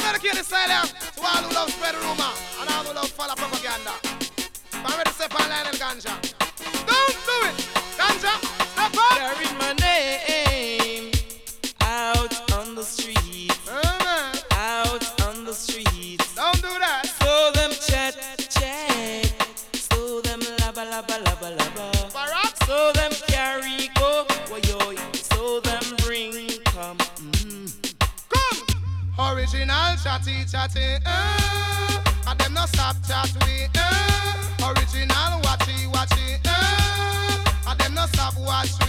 dedicate this style to all who love spread rumor and all who love follow propaganda. I'm ready to step on line and ganja. Don't do it! Ganja, step up! Carrying my name out on the street. Out on the street. Don't do that. So them chat. So them labba. So them carry go. So them bring come. Come! Original chatty. And them no stop chat we. Original watchy. And them no stop watch